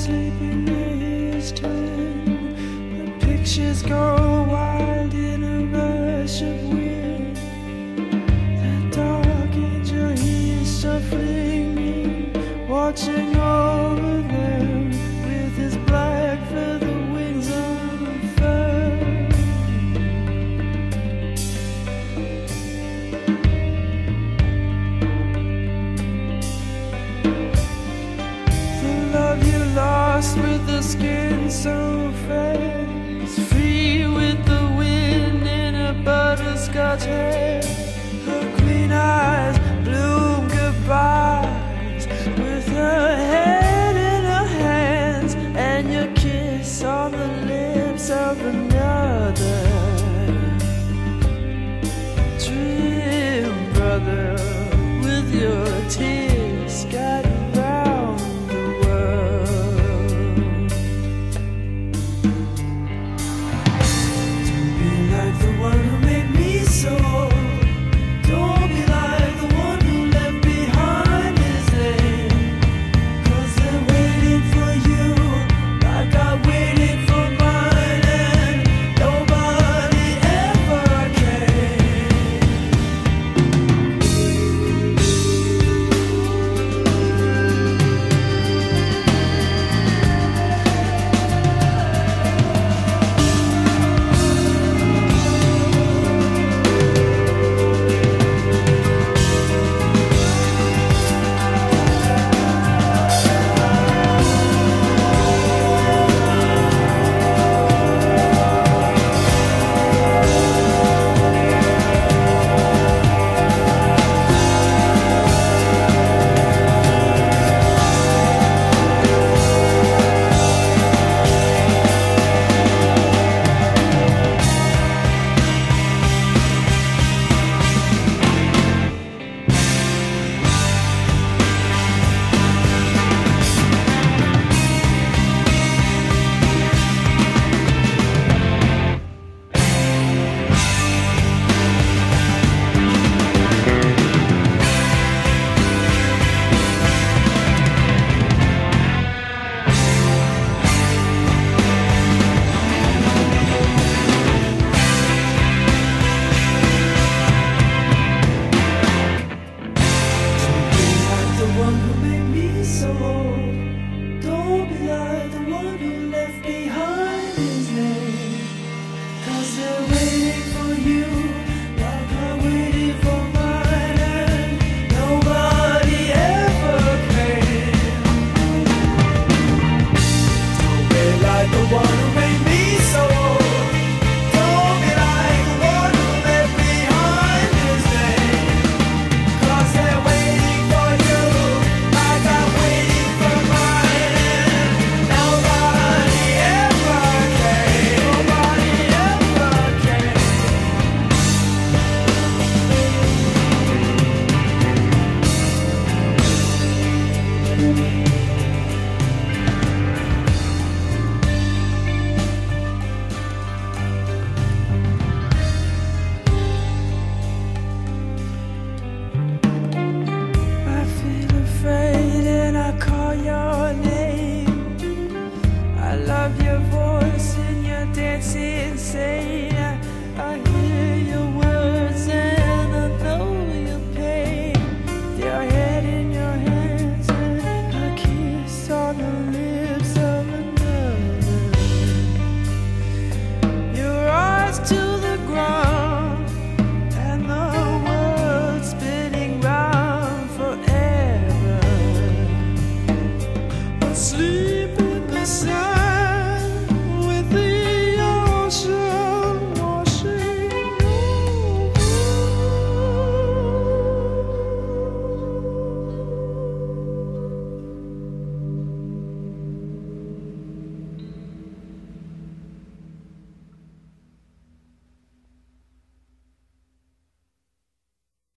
sleeping is turn. The pictures go wild in a rush of wind. The dark angel, he is shuffling, watching over them with his black feather wings unfurled. The love you lost with the skin so fast, free with the wind in her butterscotch hair. Her green eyes bloom goodbyes with her head in her hands, and your kiss on the lips of another. Dream, brother, with your tears scattered round the world. Don't be like the one who made me so. Don't be like the one who left behind his name. 'Cause they're waiting for you like I waited for mine, and nobody ever came. Don't be like the one who left behind his name. 'Cause they're waiting for you like I waited for mine, and nobody ever came. Don't be like the one who made me so. Don't be like the one who left behind his name. 'Cause they're waiting for you like I waited for mine, and nobody ever came. Nobody ever came.